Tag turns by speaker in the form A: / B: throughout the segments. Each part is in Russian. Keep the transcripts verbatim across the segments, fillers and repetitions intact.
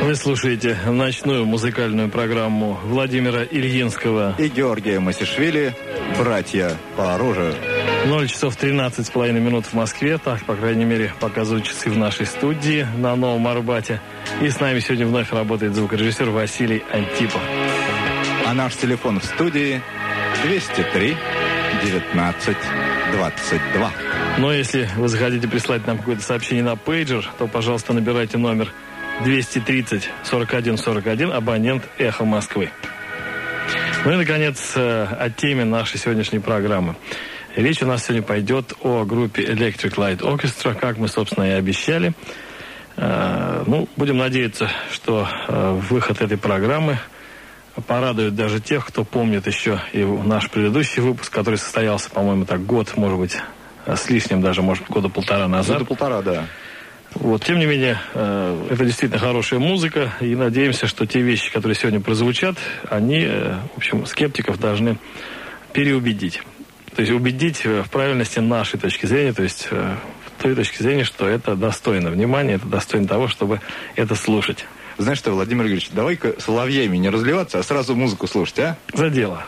A: Вы слушаете ночную музыкальную программу Владимира Ильинского
B: и Георгия Масишвили «Братья по оружию».
A: ноль часов тринадцать с половиной минут в Москве. Так, по крайней мере, показывают часы в нашей студии на Новом Арбате. И с нами сегодня вновь работает звукорежиссер Василий Антипов.
B: А наш телефон в студии двести три девятнадцать двадцать два.
A: Но если вы захотите прислать нам какое-то сообщение на пейджер, то, пожалуйста, набирайте номер двести тридцать сорок один сорок один, абонент «Эхо Москвы». Ну и, наконец, о теме нашей сегодняшней программы. Речь у нас сегодня пойдет о группе Electric Light Orchestra, как мы, собственно, и обещали. Ну, будем надеяться, что выход этой программы порадует даже тех, кто помнит еще и наш предыдущий выпуск, который состоялся, по-моему, так год, может быть, с лишним даже, может, года полтора назад.
B: Года полтора, да.
A: Вот, тем не менее, э, это действительно хорошая музыка, и надеемся, что те вещи, которые сегодня прозвучат, они, э, в общем, скептиков должны переубедить. То есть убедить в правильности нашей точки зрения, то есть э, в той точке зрения, что это достойно внимания, это достойно того, чтобы это слушать.
B: Знаешь что, Владимир Ильич, давай-ка соловьями не разливаться, а сразу музыку слушать, а?
A: За дело.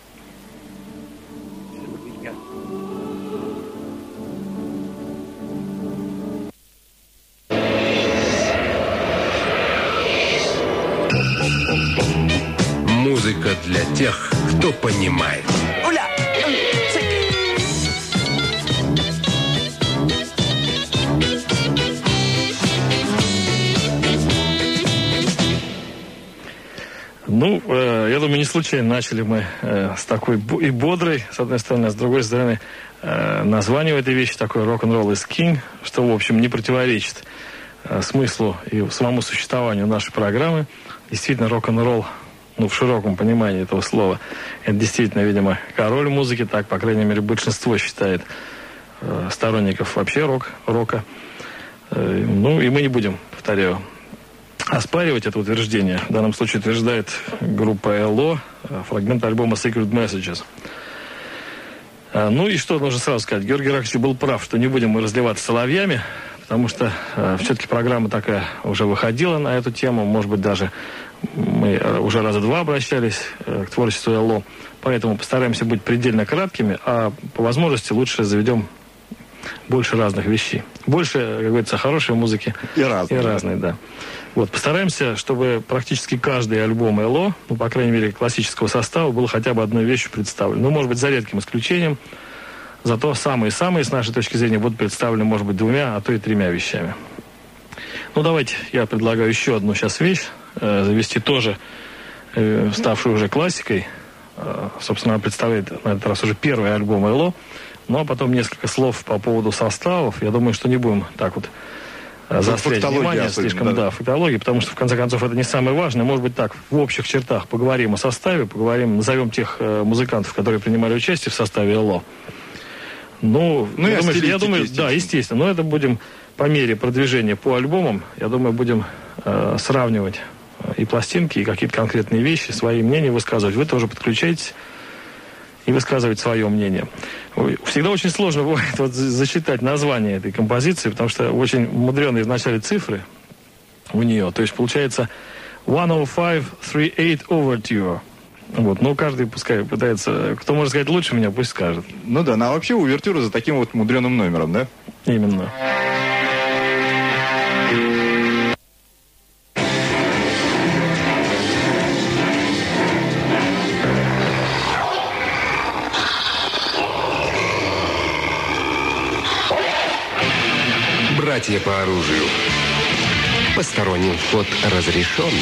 C: Музыка для тех, кто понимает.
A: Ну, э, я думаю, не случайно начали мы э, с такой и бодрой, с одной стороны, а с другой стороны, э, название этой вещи такое «Rock'n'Roll is King», что, в общем, не противоречит э, смыслу и самому существованию нашей программы. Действительно, рок-н-ролл, ну, в широком понимании этого слова, это действительно, видимо, король музыки, так, по крайней мере, большинство считает э, сторонников вообще рок, рока. Э, ну, и мы не будем, повторяю, оспаривать это утверждение. В данном случае утверждает группа эл о, фрагмент альбома Secret Messages. А, ну и что нужно сразу сказать? Георгий Ракович был прав, что не будем мы разливаться соловьями, потому что э, все-таки программа такая уже выходила на эту тему. Может быть, даже мы уже раза два обращались э, к творчеству эл о. Поэтому постараемся быть предельно краткими, а по возможности лучше заведем больше разных вещей. Больше, как говорится, хорошей музыки.
B: И разной.
A: И разной, да. Вот, постараемся, чтобы практически каждый альбом эл о, ну, по крайней мере, классического состава, был хотя бы одной вещью представлен. Ну, может быть, за редким исключением. Зато самые-самые, с нашей точки зрения, будут представлены, может быть, двумя, а то и тремя вещами. Ну, давайте я предлагаю еще одну сейчас вещь э, завести, тоже э, ставшую уже классикой. Э, собственно, она представляет на этот раз уже первый альбом эл о. Ну, а потом несколько слов по поводу составов. Я думаю, что не будем так вот заострять внимание слишком, да, фактологии, потому что, в конце концов, это не самое важное. Может быть, так, в общих чертах поговорим о составе, поговорим, назовем тех э, музыкантов, которые принимали участие в составе эл о. Ну,
B: ну
A: я, думаю, я думаю,
B: естественно.
A: да, естественно. Но это будем по мере продвижения по альбомам, я думаю, будем э, сравнивать и пластинки, и какие-то конкретные вещи, свои мнения высказывать. Вы тоже подключаетесь и высказывать свое мнение. Всегда очень сложно бывает вот засчитать название этой композиции, потому что очень мудреные в начале цифры у нее. То есть получается сто пять тридцать восемь Overture. Вот, ну, каждый пускай пытается... Кто может сказать лучше меня, пусть скажет.
B: Ну да, ну а вообще увертюра за таким вот мудреным номером, да?
A: Именно.
C: Братья по оружию. Посторонним вход разрешен.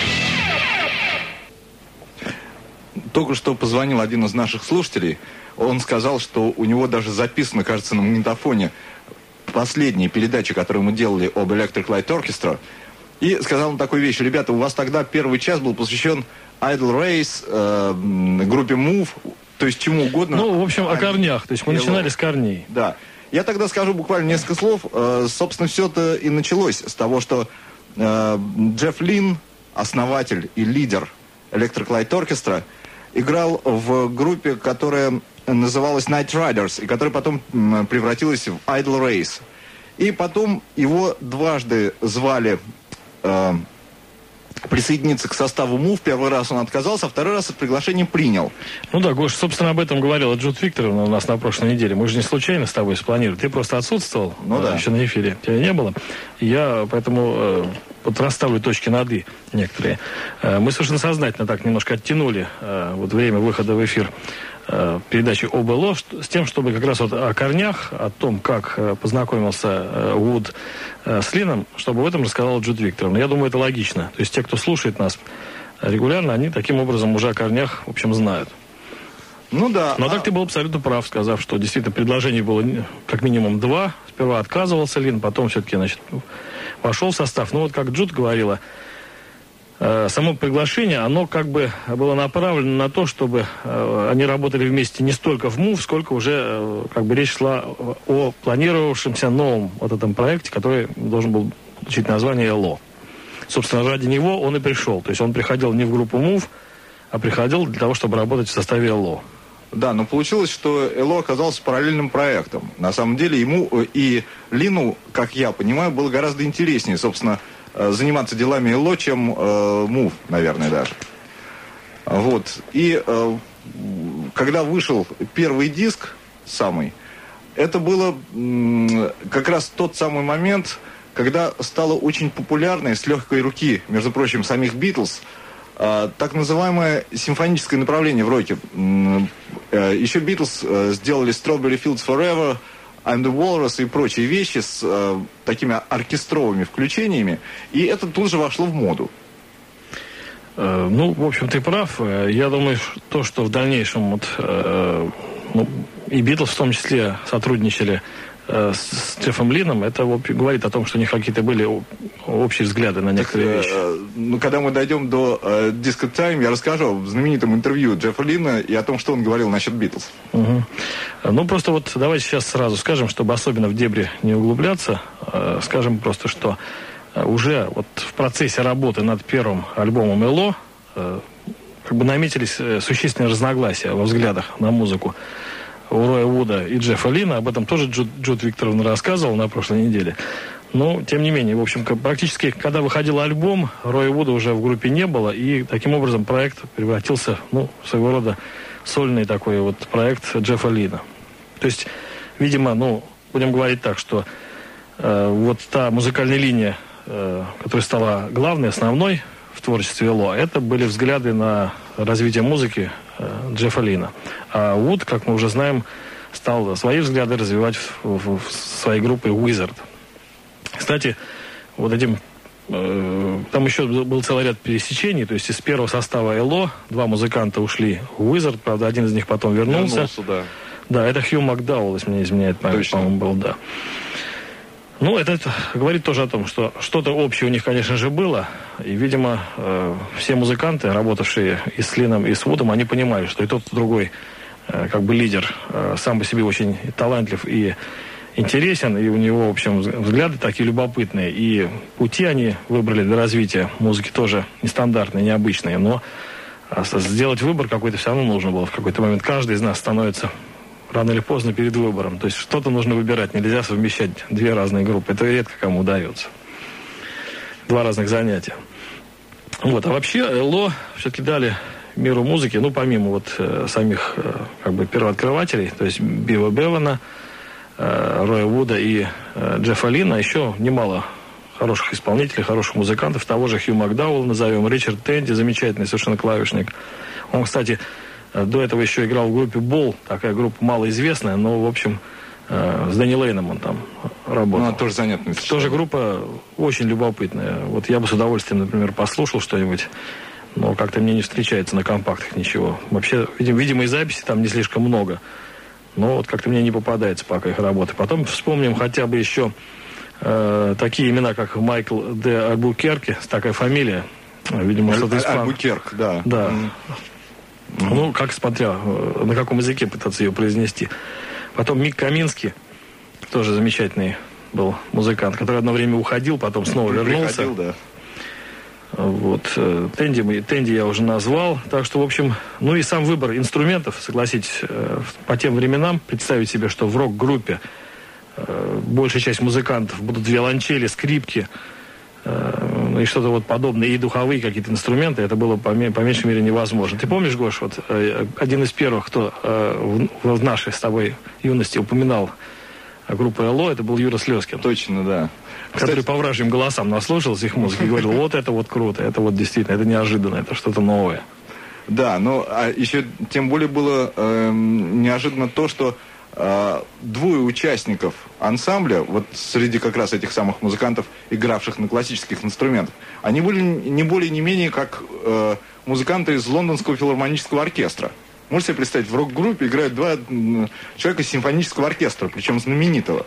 B: Только что позвонил один из наших слушателей. Он сказал, что у него даже записано, кажется, на магнитофоне последние передачи, которые мы делали об Electric Light Orchestra. И сказал он такую вещь. Ребята, у вас тогда первый час был посвящен Idle Race, э, группе Move, то есть чему угодно.
A: Ну, в общем, о корнях. То есть мы
B: Hello.
A: начинали с корней.
B: Да. Я тогда скажу буквально несколько слов. Э, собственно, все-то и началось с того, что э, Джефф Лин, основатель и лидер Electric Light Orchestra, играл в группе, которая называлась Night Riders, и которая потом м, превратилась в Idle Race. И потом его дважды звали э, присоединиться к составу Move. Первый раз он отказался, а второй раз от приглашения принял.
A: Ну да, Гош, собственно, об этом говорила Джуд Викторовна у нас на прошлой неделе. Мы же не случайно с тобой спланировали. Ты просто отсутствовал,
B: ну, да.
A: еще на эфире. Тебя не было. Я поэтому э, вот расставлю точки над «и» некоторые. Э, мы совершенно сознательно так немножко оттянули э, вот время выхода в эфир э, передачи об эл о с тем, чтобы как раз вот о корнях, о том, как э, познакомился э, Вуд э, с Лином, чтобы об этом рассказала Джуд Викторовна. Я думаю, это логично. То есть те, кто слушает нас регулярно, они таким образом уже о корнях, в общем, знают.
B: Ну да.
A: Но
B: а...
A: так ты был абсолютно прав, сказав, что действительно предложений было как минимум два. Сперва отказывался Лин, потом все-таки, значит, вошел в состав. Ну вот как Джуд говорила, э, само приглашение, оно как бы было направлено на то, чтобы э, они работали вместе не столько в Move, сколько уже э, как бы речь шла о планировавшемся новом вот этом проекте, который должен был получить название эл о. Собственно, ради него он и пришел. То есть он приходил не в группу Move, а приходил для того, чтобы работать в составе эл о.
B: Да, но получилось, что эл о оказался параллельным проектом. На самом деле ему и Лину, как я понимаю, было гораздо интереснее, собственно, заниматься делами эл о, чем э, Move, наверное, даже. Вот. И э, когда вышел первый диск, самый, это было м- как раз тот самый момент, когда стало очень популярной с легкой руки, между прочим, самих Битлз, э, так называемое симфоническое направление в роке. Э, еще Битлз э, сделали Strawberry Fields Forever, I'm the Walrus и прочие вещи с э, такими оркестровыми включениями, и это тут же вошло в моду.
A: Э, ну, в общем, ты прав. Я думаю, то, что в дальнейшем вот, э, ну, и Битлз в том числе сотрудничали с Джеффом Лином, это говорит о том, что у них какие-то были общие взгляды на некоторые так, вещи.
B: Э, ну, когда мы дойдем до э, Disco Time, я расскажу о знаменитом интервью Джеффа Лина и о том, что он говорил насчет Битлз.
A: Угу. Ну, просто вот давайте сейчас сразу скажем, чтобы особенно в дебри не углубляться, э, скажем просто, что уже вот в процессе работы над первым альбомом эл о э, как бы наметились существенные разногласия во взглядах на музыку у Роя Вуда и Джеффа Лина. Об этом тоже Джуд, Джуд Викторовна рассказывала на прошлой неделе. Но, тем не менее, в общем, практически, когда выходил альбом, Роя Вуда уже в группе не было, и таким образом проект превратился, ну, в своего рода сольный такой вот проект Джеффа Лина. То есть, видимо, ну, будем говорить так, что э, вот та музыкальная линия, э, которая стала главной, основной в творчестве эл о, это были взгляды на развитие музыки э, Джеффа Лина. А Вуд, как мы уже знаем, стал свои взгляды развивать в, в, в своей группе Wizard. Кстати, вот этим э, там еще был целый ряд пересечений, то есть из первого состава эл о два музыканта ушли в Wizard, правда, один из них потом вернулся.
B: Вернулся, да.
A: Да, это Хью Макдауэлл, если мне не изменяет память, по-моему, был, да. Ну, это, это говорит тоже о том, что что-то общее у них, конечно же, было. И, видимо, э, все музыканты, работавшие и с Лином, и с Вудом, они понимали, что и тот, и другой, э, как бы лидер, э, сам по себе очень талантлив и интересен. И у него, в общем, взгляды такие любопытные. И пути они выбрали для развития музыки тоже нестандартные, необычные. Но сделать выбор какой-то все равно нужно было в какой-то момент. Каждый из нас становится рано или поздно перед выбором. То есть что-то нужно выбирать. Нельзя совмещать две разные группы. Это редко кому удается. Два разных занятия. Вот. А вообще эл о все-таки дали миру музыки, ну, помимо вот э, самих э, как бы первооткрывателей, то есть Бива Бевана, э, Роя Вуда и э, Джеффа Лина, еще немало хороших исполнителей, хороших музыкантов. Того же Хью Макдауэлл назовем, Ричард Тенди, замечательный совершенно клавишник. Он, кстати, до этого еще играл в группе Бол, такая группа малоизвестная, но, в общем, э, с Дэнни Лейном он там работал.
B: Ну, тоже занятно.
A: Тоже группа очень любопытная. Вот я бы с удовольствием, например, послушал что-нибудь, но как-то мне не встречается на компактах ничего. Вообще, видимо, видимо и записи там не слишком много, но вот как-то мне не попадается пока их работы. Потом вспомним хотя бы еще э, такие имена, как Майкл де Альбукерке, такая фамилия. Видимо,
B: Аль-
A: что-то из фан...
B: Альбукерк, да.
A: Да. Mm-hmm. Ну, как смотря, на каком языке пытаться ее произнести. Потом Мик Каминский, тоже замечательный был музыкант, который одно время уходил, потом снова вернулся.
B: Приходил, да.
A: Вот. Тенди, Тенди я уже назвал. Так что, в общем, ну и сам выбор инструментов, согласитесь, по тем временам, представить себе, что в рок-группе большая часть музыкантов будут виолончели, скрипки, и что-то вот подобное, и духовые какие-то инструменты, это было по, по меньшей мере невозможно. Ты помнишь, Гош, вот один из первых, кто в, в нашей с тобой юности упоминал группу эл о, это был Юра Слезкин.
B: Точно, да.
A: Который
B: Кстати,
A: по вражьим голосам наслушался их музыки и говорил, вот это вот круто, это вот действительно, это неожиданно, это что-то новое.
B: Да, но а еще тем более было э, неожиданно то, что э, двое участников ансамбля, вот среди как раз этих самых музыкантов, игравших на классических инструментах, они были не более не менее как э, музыканты из Лондонского филармонического оркестра. Можете себе представить, в рок-группе играют два э, человека из симфонического оркестра, причем знаменитого.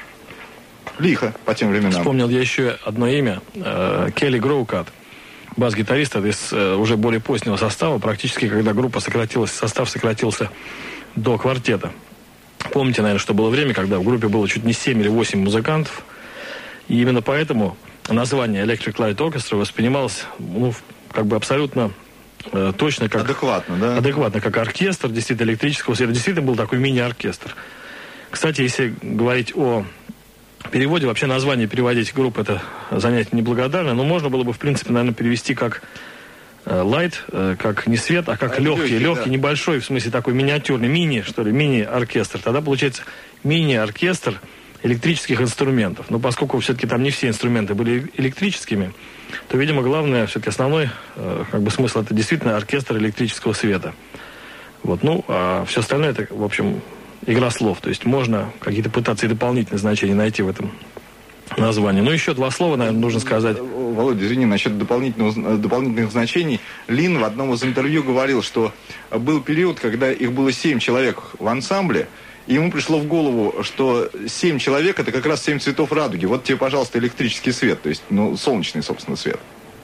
B: Лихо по тем временам.
A: Вспомнил я еще одно имя, э, Келли Гроукат. Бас-гитарист из э, уже более позднего состава, практически когда группа сократилась, состав сократился до квартета. Помните, наверное, что было время, когда в группе было чуть не семь или восемь музыкантов, и именно поэтому название Electric Light Orchestra воспринималось, ну, как бы абсолютно э, точно, как...
B: Адекватно, да?
A: Адекватно, как оркестр, действительно, электрического света. Действительно был такой мини-оркестр. Кстати, если говорить о переводе, вообще название переводить групп это занятие неблагодарное, но можно было бы, в принципе, наверное, перевести как э, light, э, как не свет, а как а легкий, легкий, легкий да. Небольшой, в смысле такой миниатюрный, мини, что ли, мини-оркестр. Тогда получается мини-оркестр электрических инструментов. Но поскольку все-таки там не все инструменты были электрическими, то, видимо, главное, все-таки основной э, как бы смысл это действительно оркестр электрического света. Вот, ну, а все остальное это, в общем, игра слов. То есть можно какие-то пытаться и дополнительные значения найти в этом названии. Ну, еще два слова, наверное, нужно сказать.
B: Володя, извини, насчет дополнительных, дополнительных значений. Лин в одном из интервью говорил, что был период, когда их было семь человек в ансамбле, и ему пришло в голову, что семь человек это как раз семь цветов радуги. Вот тебе, пожалуйста, электрический свет, то есть, ну, солнечный, собственно, свет.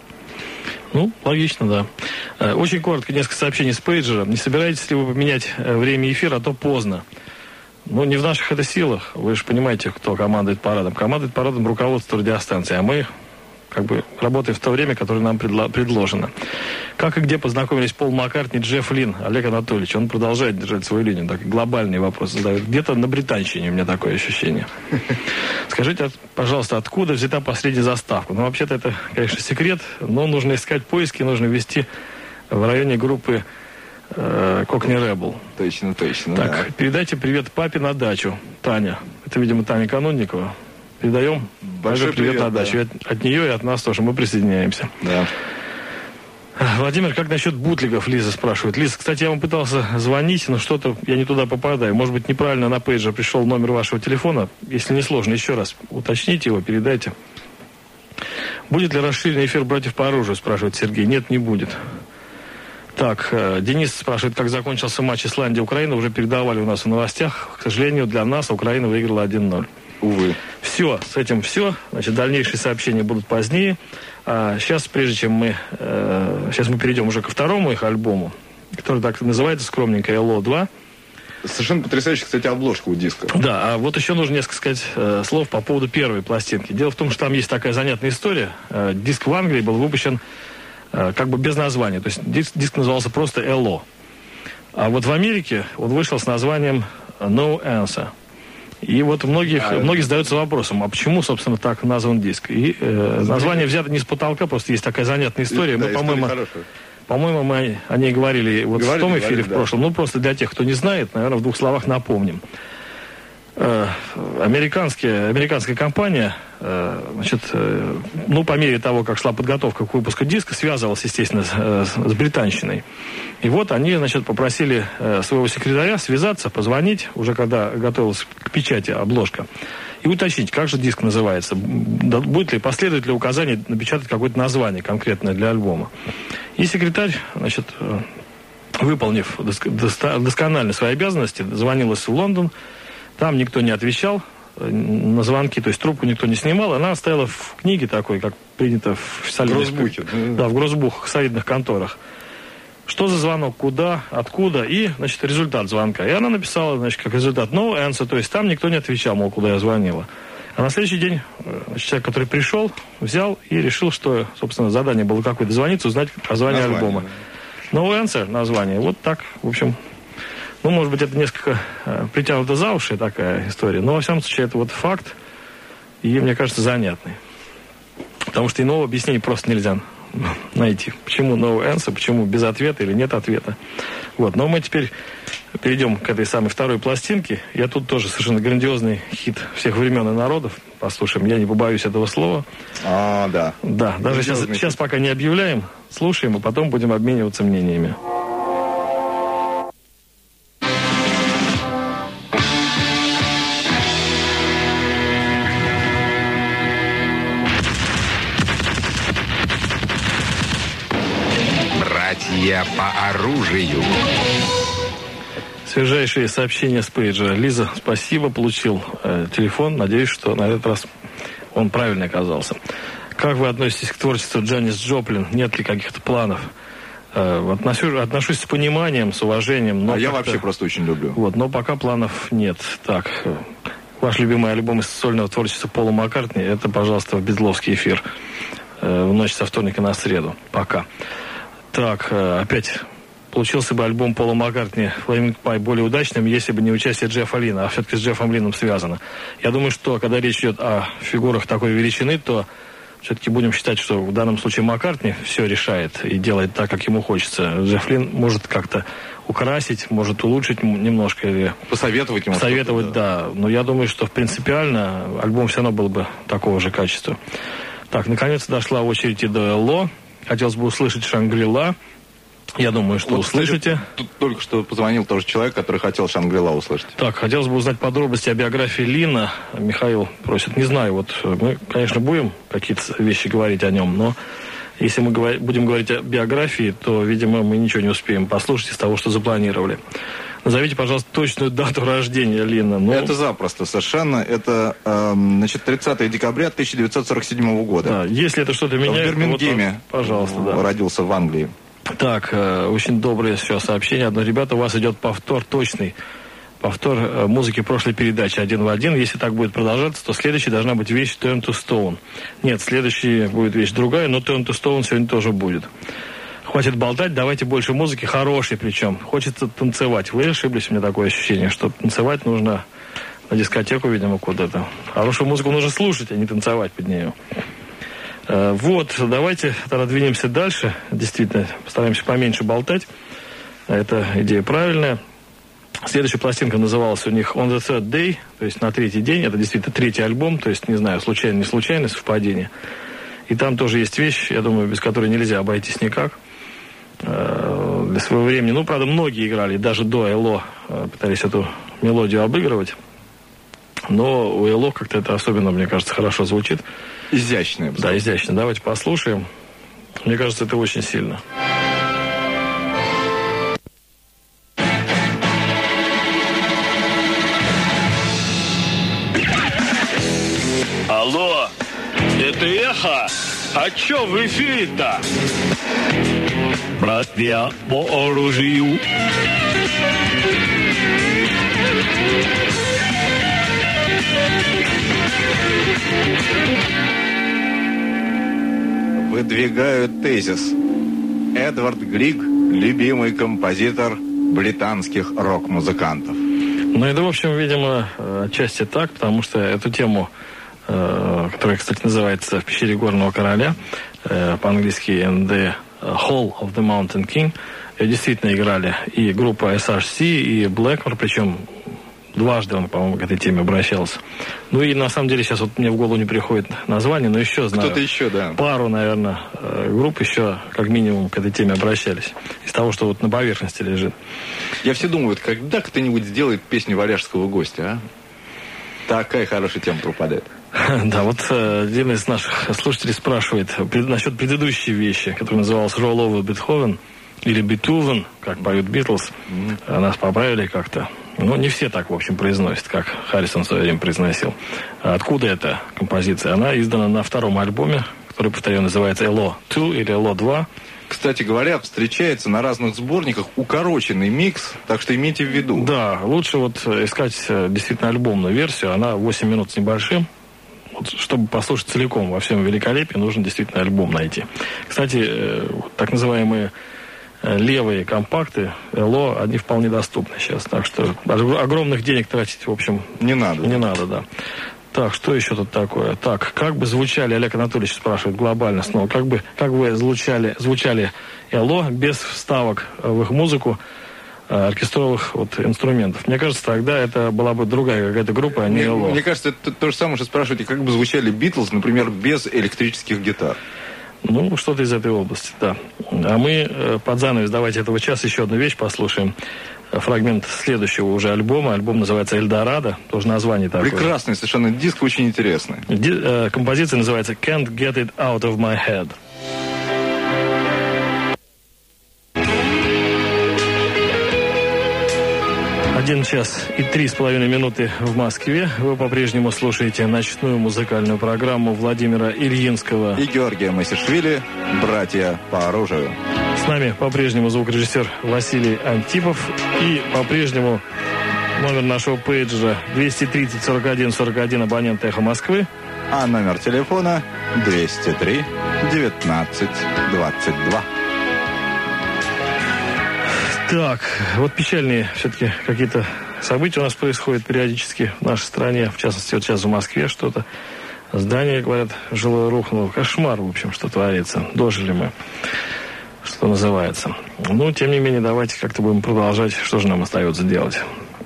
A: Ну, логично, да. Очень коротко несколько сообщений с пейджера. Не собираетесь ли вы поменять время эфира, а то поздно? Ну, не в наших это силах. Вы же понимаете, кто командует парадом. Командует парадом руководство радиостанции, а мы как бы работаем в то время, которое нам предло- предложено. Как и где познакомились Пол Маккартни, Джефф Лин, Олег Анатольевич? Он продолжает держать свою линию. Так, глобальный вопрос задает. Где-то на британщине у меня такое ощущение. Скажите, пожалуйста, откуда взята последняя заставка? Ну, вообще-то это, конечно, секрет, но нужно искать поиски, нужно ввести в районе группы Cockney Rebel.
B: Точно, точно.
A: Так,
B: да.
A: Передайте привет папе на дачу. Таня. Это, видимо, Таня Канунникова. Передаем большой привет, привет на дачу. Да. От, от нее и от нас тоже. Мы присоединяемся.
B: Да.
A: Владимир, как насчет бутлигов? Лиза спрашивает. Лиза, кстати, я вам пытался звонить, но что-то я не туда попадаю. Может быть, неправильно на пейджер пришел номер вашего телефона. Если не сложно, еще раз уточните его, передайте. Будет ли расширенный эфир «Братьев по оружию», спрашивает Сергей. Нет, не будет. Так, Денис спрашивает, как закончился матч Исландия-Украина. Уже передавали у нас в новостях. К сожалению, для нас Украина выиграла один ноль.
B: Увы.
A: Все, с этим все. Значит, дальнейшие сообщения будут позднее. А сейчас, прежде чем мы... Э, сейчас мы перейдем уже ко второму их альбому, который так и называется скромненько эл о два.
B: Совершенно потрясающая, кстати, обложка у диска.
A: Да, а вот еще нужно несколько сказать э, слов по поводу первой пластинки. Дело в том, что там есть такая занятная история. Э, диск в Англии был выпущен э, как бы без названия. То есть диск, диск назывался просто эл о. А вот в Америке он вышел с названием No Answer. И вот многих, а, многие задаются вопросом, а почему, собственно, так назван диск? И э, название взято не с потолка, просто есть такая занятная история. Да, мы, по-моему, по-моему, мы о ней говорили вот говорили, в том эфире говорили, в прошлом. Да. Ну, просто для тех, кто не знает, наверное, в двух словах напомним. Э, американская, американская компания, э, значит, э, ну, по мере того, как шла подготовка к выпуску диска, связывалась, естественно, с, э, с британщиной. И вот они, значит, попросили э, своего секретаря связаться, позвонить, уже когда готовилась к печати обложка, и уточнить, как же диск называется. Будет ли, последует ли указание напечатать какое-то название конкретное для альбома. И секретарь, значит, э, выполнив доск- досконально свои обязанности, звонилась в Лондон. Там никто не отвечал на звонки, то есть трубку никто не снимал. Она стояла в книге такой, как принято в солидных...
B: Гроссбухе.
A: Да, в гроссбухах, в солидных конторах. Что за звонок, куда, откуда, и, значит, результат звонка. И она написала, значит, как результат no answer, то есть там никто не отвечал, мол, куда я звонила. А на следующий день значит, человек, который пришел, взял и решил, что, собственно, задание было какое-то дозвониться, узнать название, название альбома. No answer, название. Вот так, в общем... Ну, может быть, это несколько э, притянуто за уши такая история, но, во всяком случае, это вот факт, и, мне кажется, занятный. Потому что иного объяснения просто нельзя найти. Почему no answer, почему без ответа или нет ответа. Вот. Но мы теперь перейдем к этой самой второй пластинке. Я тут тоже совершенно грандиозный хит всех времен и народов. Послушаем, я не побоюсь этого слова.
B: А, да.
A: Да, даже сейчас, сейчас пока не объявляем, слушаем, а потом будем обмениваться мнениями.
C: Братья по оружию.
A: Свежайшие сообщения с пейджа. Лиза, спасибо, получил э, телефон. Надеюсь, что на этот раз он правильный оказался. Как вы относитесь к творчеству Джанис Джоплин? Нет ли каких-то планов? Э, отношусь, отношусь с пониманием, с уважением. Но
B: а я вообще просто очень люблю.
A: Вот, но пока планов нет. Так, э, ваш любимый альбом из сольного творчества Пола Маккартни, это, пожалуйста, в Бетловский эфир. Э, в ночь со вторника на среду. Пока. Так, э, опять... Получился бы альбом Пола Маккартни «Flaming Pie» более удачным, если бы не участие Джеффа Лина, а все-таки с Джеффом Лином связано. Я думаю, что когда речь идет о фигурах такой величины, то все-таки будем считать, что в данном случае Маккартни все решает и делает так, как ему хочется. Джефф Лин может как-то украсить, может улучшить немножко или...
B: Посоветовать ему.
A: Посоветовать, да. да. Но я думаю, что принципиально альбом все равно был бы такого же качества. Так, наконец дошла очередь и до Эло. Хотелось бы услышать «Шангри-Ла». Я думаю, что вот, услышите.
B: Кстати, тут только что позвонил тоже человек, который хотел «Шангри-Ла» услышать.
A: Так, хотелось бы узнать подробности о биографии Лина. Михаил просит, не знаю, вот мы, конечно, будем какие-то вещи говорить о нем, но если мы говор- будем говорить о биографии, то, видимо, мы ничего не успеем послушать из того, что запланировали. Назовите, пожалуйста, точную дату рождения Лина. Ну,
B: это запросто совершенно. Это, э, значит, тридцатого декабря тысяча девятьсот сорок седьмого года.
A: Да, если это что-то меняет...
B: В Бирмингеме,
A: вот, пожалуйста, да.
B: Родился в Англии.
A: Так, э, очень доброе все сообщение. Одно, ребята, у вас идет повтор точный. Повтор э, музыки прошлой передачи один в один. Если так будет продолжаться, то следующей должна быть вещь Turn to Stone. Нет, следующая будет вещь другая, но Turn to Stone сегодня тоже будет. Хватит болтать, давайте больше музыки, хорошей причем. Хочется танцевать. Вы ошиблись, у меня такое ощущение, что танцевать нужно на дискотеку, видимо, куда-то. Хорошую музыку нужно слушать, а не танцевать под нее. Вот, давайте тогда двинемся дальше. Действительно, постараемся поменьше болтать. Это идея правильная. Следующая пластинка называлась у них On the Third Day, то есть на третий день. Это действительно третий альбом, то есть, не знаю, случайно, не случайно, совпадение. И там тоже есть вещь, я думаю, без которой нельзя обойтись никак. Для своего времени. Ну, правда, многие играли, даже до Эло пытались эту мелодию обыгрывать. Но у Эло как-то это особенно, мне кажется, хорошо звучит.
B: Изящная.
A: Да, изящно. Давайте послушаем. Мне кажется, это очень сильно.
D: Алло, это Эхо? А чё в эфире-то? Братья по оружию.
B: Выдвигают тезис. Эдвард Григ – любимый композитор британских рок-музыкантов.
A: Ну, это, в общем, видимо, отчасти так, потому что эту тему, которая, кстати, называется «В пещере горного короля», по-английски «In the Hall of the Mountain King», ее действительно играли и группа эс ар си, и Блэкмор, причем дважды он, по-моему, к этой теме обращался. Ну и на самом деле сейчас вот мне в голову не приходит название, но еще знаю.
B: Кто-то еще, да.
A: Пару, наверное, групп еще как минимум к этой теме обращались. Из того, что вот на поверхности лежит.
B: Я все думаю, когда кто-нибудь сделает песню «Варяжского гостя», а? Такая хорошая тема пропадает.
A: Да, вот один из наших слушателей спрашивает насчет предыдущей вещи, которая называлась «Roll Over Beethoven» или «Beethoven», как поют Битлз. Mm-hmm. Нас поправили как-то. Ну, не все так, в общем, произносят, как Харрисон в свое время произносил. Откуда эта композиция? Она издана на втором альбоме, который, повторяю, называется «Эло два» или «Эло два».
B: Кстати говоря, встречается на разных сборниках укороченный микс, так что имейте в виду.
A: Да, лучше вот искать действительно альбомную версию. Она восемь минут с небольшим. Вот, чтобы послушать целиком во всем великолепии, нужно действительно альбом найти. Кстати, так называемые левые компакты Эло, они вполне доступны сейчас. Так что огромных денег тратить, в общем,
B: не надо.
A: Не надо, да. Так, что еще тут такое? Так, как бы звучали, Олег Анатольевич спрашивает глобально снова, как бы, как бы звучали, звучали ЭЛО без вставок в их музыку оркестровых вот инструментов? Мне кажется, тогда это была бы другая какая-то группа, а не
B: Мне,
A: ЭЛО.
B: мне кажется, это то же самое, что спрашиваете, как бы звучали Битлз, например, без электрических гитар.
A: Ну, что-то из этой области, да. А мы под занавес давайте этого часа еще одну вещь послушаем. Фрагмент следующего уже альбома. Альбом называется «Эльдорадо». Тоже название такое.
B: Прекрасный совершенно диск, очень интересный.
A: Ди- э, композиция называется «Can't Get It Out of My Head». Один час и три с половиной минуты в Москве. Вы по-прежнему слушаете ночную музыкальную программу Владимира Ильинского
B: И Георгия Масишвили, братья по оружию.
A: С нами по-прежнему звукорежиссер Василий Антипов. И по-прежнему номер нашего пейджера двести тридцать сорок один сорок один, абонент «Эхо Москвы».
B: А номер телефона двести три девятнадцать двадцать два.
A: Так, вот печальные все-таки какие-то события у нас происходят периодически в нашей стране. В частности, вот сейчас в Москве что-то. Здание, говорят, жилое рухнуло. Кошмар, в общем, что творится. Дожили мы, что называется. Но, тем не менее, давайте как-то будем продолжать. Что же нам остается делать?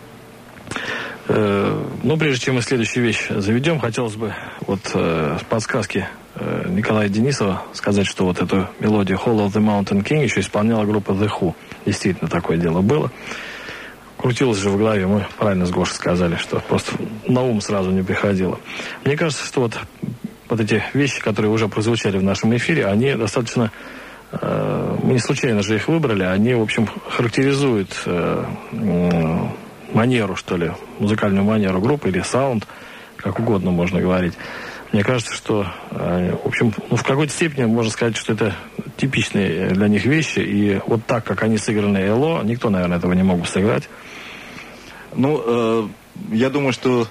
A: Э, ну, прежде чем мы следующую вещь заведем, хотелось бы вот э, с подсказки э, Николая Денисова сказать, что вот эту мелодию «Hall of the Mountain King» еще исполняла группа The Who. Действительно, такое дело было. Крутилось же в голове, мы правильно с Гошей сказали, что просто на ум сразу не приходило. Мне кажется, что вот, вот эти вещи, которые уже прозвучали в нашем эфире, они достаточно... Э, мы не случайно же их выбрали, они, в общем, характеризуют э, э, манеру, что ли, музыкальную манеру группы или саунд, как угодно можно говорить. Мне кажется, что, э, в общем, ну, в какой-то степени можно сказать, что это типичные для них вещи, и вот так, как они сыграны ЭЛО, никто, наверное, этого не мог бы сыграть.
B: Ну, э, я думаю, что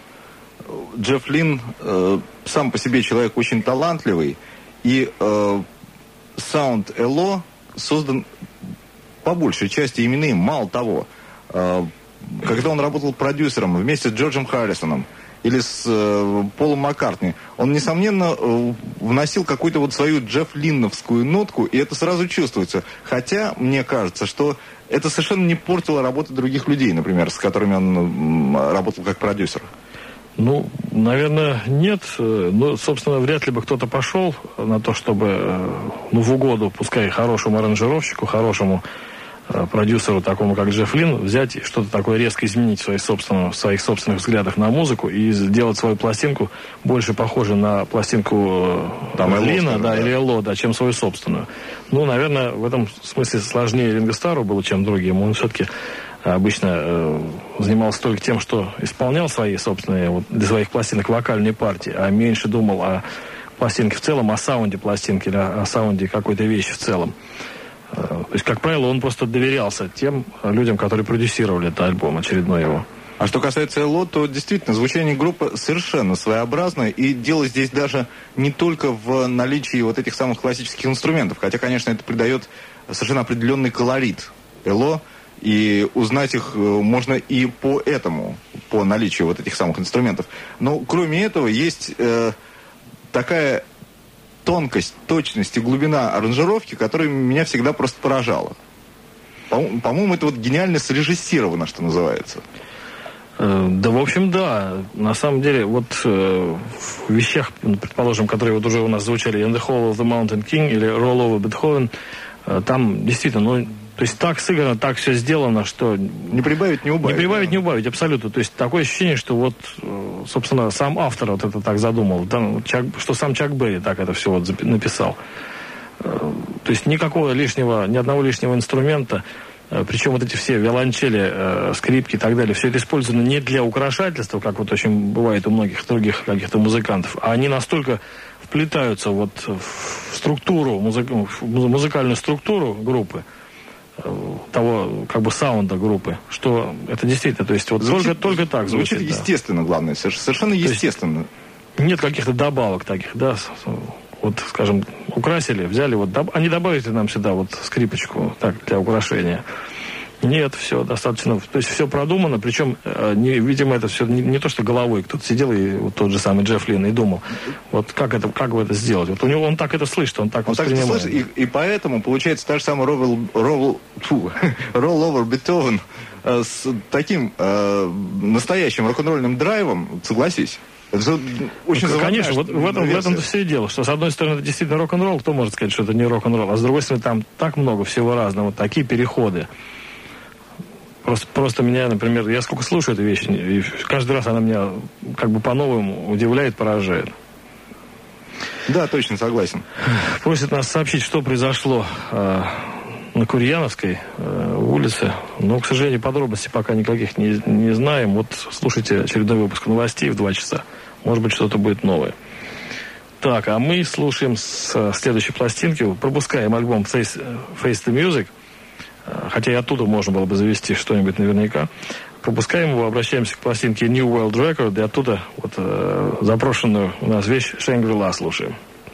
B: Джефф Лин э, сам по себе человек очень талантливый, и э, саунд ЭЛО создан по большей части именно им. Мало того, э, когда он работал продюсером вместе с Джорджем Харрисоном или с э, Полом Маккартни, он, несомненно, э, вносил какую-то вот свою Джефф Линновскую нотку, и это сразу чувствуется. Хотя, мне кажется, что это совершенно не портило работу других людей, например, с которыми он э, работал как продюсер.
A: Ну, наверное, нет. Ну, собственно, вряд ли бы кто-то пошел на то, чтобы, ну, в угоду, пускай хорошему аранжировщику, хорошему продюсеру, такому как Джефф Лин, взять и что-то такое резко изменить в своих собственных, в своих собственных взглядах на музыку и сделать свою пластинку больше похожей на пластинку там, Лина, да, да, или ЭЛО, да, чем свою собственную. Ну, наверное, в этом смысле сложнее Ринго Старру было, чем другим. Он все-таки обычно э, занимался только тем, что исполнял свои собственные, вот, для своих пластинок вокальные партии, а меньше думал о пластинке в целом, о саунде пластинки, или о, о саунде какой-то вещи в целом. То есть, как правило, он просто доверялся тем людям, которые продюсировали этот альбом, очередной его.
B: А что касается ЭЛО, то действительно звучание группы совершенно своеобразное. И дело здесь даже не только в наличии вот этих самых классических инструментов. Хотя, конечно, это придает совершенно определенный колорит ЭЛО. И узнать их можно и по этому, по наличию вот этих самых инструментов. Но кроме этого есть э, такая... тонкость, точность и глубина аранжировки, которая меня всегда просто поражала. По- по-моему, это вот гениально срежиссировано, что называется.
A: Э, да, в общем, да. На самом деле, вот э, в вещах, предположим, которые вот уже у нас звучали, In the Hall of the Mountain King или Roll Over Beethoven, э, там действительно, ну, то есть так сыграно, так все сделано, что...
B: Не прибавить, не убавить.
A: Не прибавить,
B: да.
A: не убавить, абсолютно. То есть такое ощущение, что вот, собственно, сам автор вот это так задумал. Там, Чак, что сам Чак Берри так это все вот написал. То есть никакого лишнего, ни одного лишнего инструмента. Причем вот эти все виолончели, скрипки и так далее, все это использовано не для украшательства, как вот очень бывает у многих других каких-то музыкантов, а они настолько вплетаются вот в структуру, музык, в музыкальную структуру группы, того, как бы, саунда группы, что это действительно, то есть вот звучит, только, только так звучит.
B: Звучит
A: да.
B: естественно, главное, совершенно естественно.
A: Нет каких-то добавок таких, да, вот, скажем, украсили, взяли, вот, доб... они добавили нам сюда вот скрипочку, так, для украшения. Нет, все достаточно. То есть все продумано, причем, не, видимо, это все не, не то, что головой кто-то сидел, и вот тот же самый Джефф Линн, и думал, вот как это, как бы это сделать. Вот у него он так это слышит, он так
B: он
A: воспринимает.
B: Так слышит, и, и поэтому получается та же самая Roll Over Beethoven с таким э, настоящим рок-н-ролльным драйвом, согласись. Это очень
A: ну, конечно, вот в этом, в этом-то все и дело, что с одной стороны это действительно рок-н-ролл, кто может сказать, что это не рок-н-ролл, а с другой стороны там так много всего разного, вот такие переходы. Просто, просто меня, например, я сколько слушаю эту вещь, и каждый раз она меня как бы по-новому удивляет, поражает.
B: Да, точно, согласен.
A: Просят нас сообщить, что произошло э, на Курьяновской э, улице. Но, к сожалению, подробностей пока никаких не, не знаем. Вот слушайте очередной выпуск новостей в два часа. Может быть, что-то будет новое. Так, а мы слушаем с следующей пластинки. Пропускаем альбом Face, Face the Music. Хотя и оттуда можно было бы завести что-нибудь наверняка. Пропускаем его, обращаемся к пластинке New World Record, и оттуда вот э, запрошенную у нас вещь Shangri-La слушаем.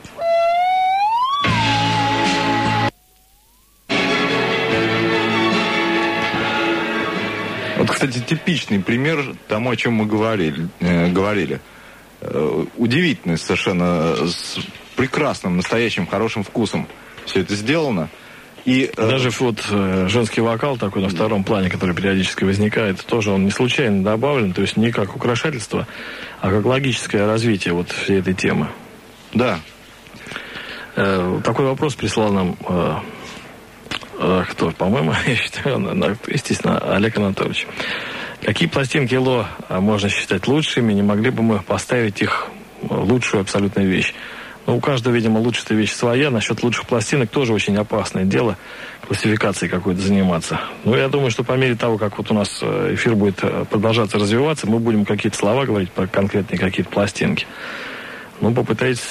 B: Вот, кстати, типичный пример тому, о чем мы говорили. Э, говорили. Э, удивительный совершенно, с прекрасным, настоящим, хорошим вкусом все это сделано. И,
A: Даже э... вот э, женский вокал такой на втором плане, который периодически возникает, тоже он не случайно добавлен, то есть не как украшательство, а как логическое развитие вот всей этой темы.
B: Да.
A: Э, такой вопрос прислал нам э, э, кто, по-моему, я считаю, естественно, Олег Анатольевич. Какие пластинки ЛО можно считать лучшими? Не могли бы мы поставить их лучшую абсолютную вещь? Ну, у каждого, видимо, лучшая вещь своя. Насчет лучших пластинок тоже очень опасное дело, классификацией какой-то заниматься. Но я думаю, что по мере того, как вот у нас эфир будет продолжаться развиваться, мы будем какие-то слова говорить про конкретные какие-то пластинки. Ну, попытайтесь...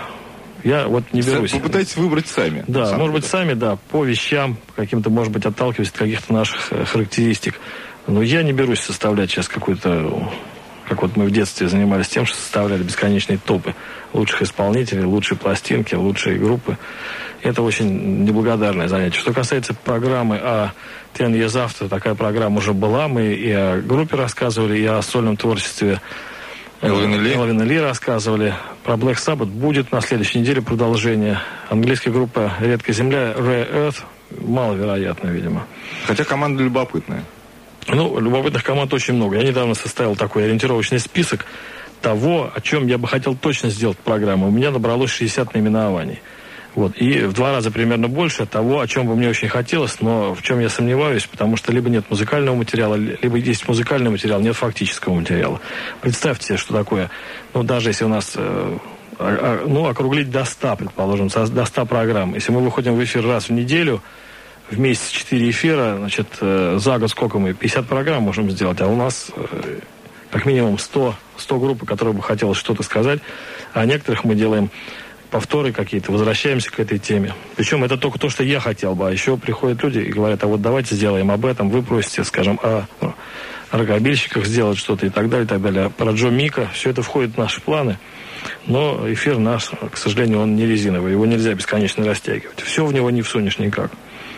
A: Я вот не берусь.
B: Попытайтесь выбрать сами.
A: Да, может быть, сами, да, по вещам, каким-то, может быть, отталкиваясь от каких-то наших характеристик. Но я не берусь составлять сейчас какой-то... Как вот мы в детстве занимались тем, что составляли бесконечные топы лучших исполнителей, лучшие пластинки, лучшие группы. Это очень неблагодарное занятие. Что касается программы о Ten Years After, такая программа уже была. Мы и о группе рассказывали, и о сольном творчестве Элвина Ли. Элвина Ли рассказывали. Про Black Sabbath будет на следующей неделе продолжение. Английская группа «Редкая земля» Rare Earth. Маловероятно, видимо.
B: Хотя команда любопытная.
A: Ну, любопытных команд очень много. Я недавно составил такой ориентировочный список того, о чем я бы хотел точно сделать программу. У меня набралось шестьдесят наименований. Вот. И в два раза примерно больше того, о чем бы мне очень хотелось, но в чем я сомневаюсь, потому что либо нет музыкального материала, либо есть музыкальный материал, нет фактического материала. Представьте себе, что такое, ну, даже если у нас... Э, а, а, ну, округлить до ста, предположим, до ста программ. Если мы выходим в эфир раз в неделю... В месяц четыре эфира, значит, э, за год сколько мы? пятьдесят программ можем сделать, а у нас э, как минимум сто, сто групп, которые бы хотелось что-то сказать, а некоторых мы делаем повторы какие-то, возвращаемся к этой теме. Причем это только то, что я хотел бы, а еще приходят люди и говорят, а вот давайте сделаем об этом, вы просите, скажем, о, о рокобильщиках сделать что-то и так далее, и так далее. Про Джо Мика, все это входит в наши планы, но эфир наш, к сожалению, он не резиновый, его нельзя бесконечно растягивать. Все в него не всунешь никак.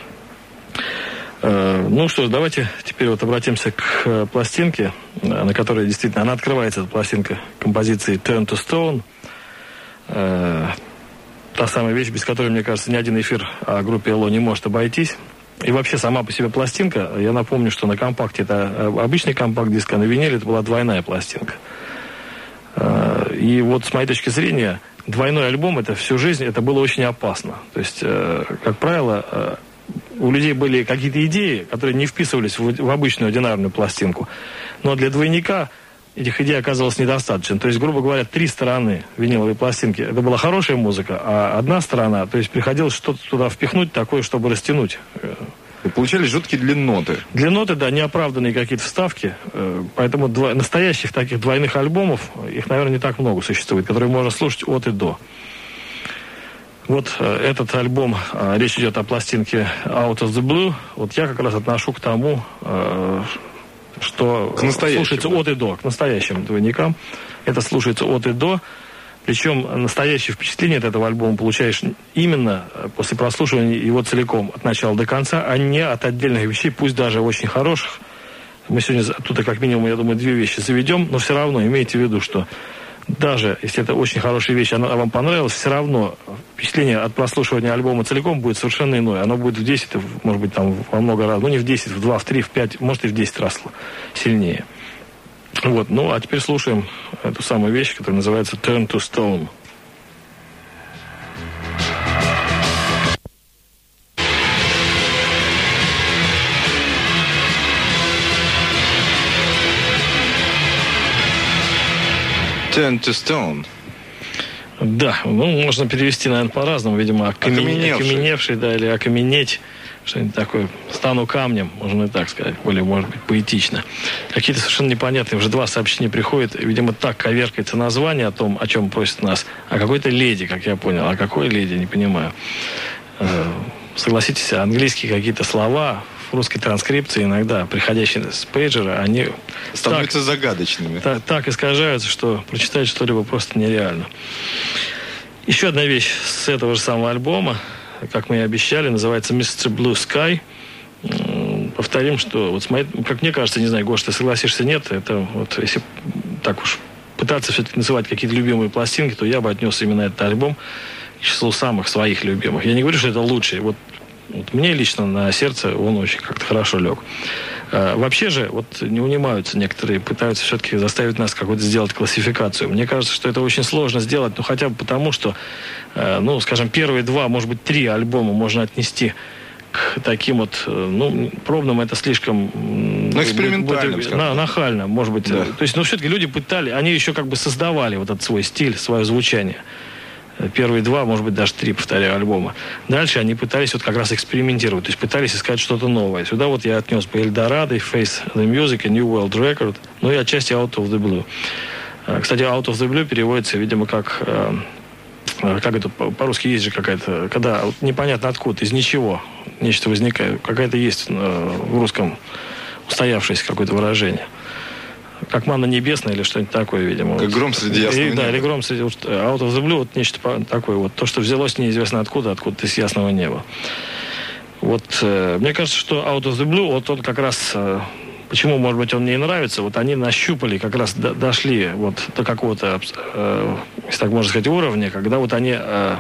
A: Ну что ж, давайте теперь вот обратимся к пластинке, на которой действительно, она открывается, эта пластинка композиции Turn to Stone. Та самая вещь, без которой, мне кажется, ни один эфир о группе ЛО не может обойтись. И вообще сама по себе пластинка, я напомню, что на компакте это обычный компакт-диск, а на виниле это была двойная пластинка. И вот с моей точки зрения, двойной альбом, это всю жизнь, это было очень опасно. То есть, как правило... У людей были какие-то идеи, которые не вписывались в, в обычную одинарную пластинку. Но для двойника этих идей оказалось недостаточно. То есть, грубо говоря, три стороны виниловой пластинки. Это была хорошая музыка, а одна сторона, то есть приходилось что-то туда впихнуть такое, чтобы растянуть.
B: И получались жуткие длинноты.
A: Длинноты, да, неоправданные какие-то вставки. Поэтому дво... настоящих таких двойных альбомов, их, наверное, не так много существует, которые можно слушать от и до. Вот э, этот альбом, э, речь идет о пластинке Out of the Blue. Вот я как раз отношу к тому, э, что слушается от и до, к настоящим двойникам. Это слушается от и до. Причем настоящее впечатление от этого альбома получаешь именно после прослушивания его целиком, от начала до конца, а не от отдельных вещей, пусть даже очень хороших. Мы сегодня оттуда, как минимум, я думаю, две вещи заведем, но все равно имейте в виду, что даже если это очень хорошая вещь, она вам понравилась, все равно впечатление от прослушивания альбома целиком будет совершенно иное. Оно будет в десять, может быть, там во много раз, ну не в десять, в два, в три, в пять, может и в десять раз сильнее. Вот, ну а теперь слушаем эту самую вещь, которая называется «Turn to Stone».
B: Turn to Stone.
A: Да, ну, можно перевести, наверное, по-разному. Видимо, окамен... окаменевший. окаменевший, да, или окаменеть. Что-нибудь такое. Стану камнем, можно и так сказать. Более, может быть, поэтично. Какие-то совершенно непонятные. Уже два сообщения приходят. Видимо, так коверкается название о том, о чем просит нас. О какой-то леди, как я понял. А какой леди, не понимаю. Согласитесь, английские какие-то слова в русской транскрипции иногда, приходящие с пейджера, они
B: становятся так, загадочными.
A: Так, так искажаются, что прочитать что-либо просто нереально. Еще одна вещь с этого же самого альбома, как мы и обещали, называется «мистер Blue Sky». Повторим, что, вот, как мне кажется, не знаю, Гош, ты согласишься, нет, это вот, если так уж пытаться все-таки называть какие-то любимые пластинки, то я бы отнес именно этот альбом к числу самых своих любимых. Я не говорю, что это лучший. Вот, вот мне лично на сердце он очень как-то хорошо лег. А, вообще же, вот не унимаются некоторые, пытаются все-таки заставить нас какую-то сделать классификацию. Мне кажется, что это очень сложно сделать, ну, хотя бы потому, что, а, ну, скажем, первые два, может быть, три альбома можно отнести к таким вот, ну, пробным, это слишком...
B: Ну, экспериментальным,
A: будет, на, нахально, может быть. Да. То есть, ну, все-таки люди пытали, они еще как бы создавали вот этот свой стиль, свое звучание. Первые два, может быть, даже три, повторяю, альбома. Дальше они пытались вот как раз экспериментировать, то есть пытались искать что-то новое. Сюда вот я отнес по Эльдорадо, Face the Music, и New World Record, ну и отчасти Out of the Blue. Кстати, Out of the Blue переводится, видимо, как... Как это по-русски есть же какая-то... Когда непонятно откуда, из ничего нечто возникает. Какая-то есть в русском устоявшееся какое-то выражение. Как манна небесная или что-нибудь такое, видимо.
B: Как гром среди ясного неба. Да,
A: или гром среди... Out of the Blue, вот нечто такое вот. То, что взялось неизвестно откуда, откуда-то из ясного неба. Вот, э, мне кажется, что Out of the Blue, вот он как раз... Э, почему, может быть, он мне и нравится, вот они нащупали, как раз до, дошли вот до какого-то, э, если так можно сказать, уровня, когда вот они... Э,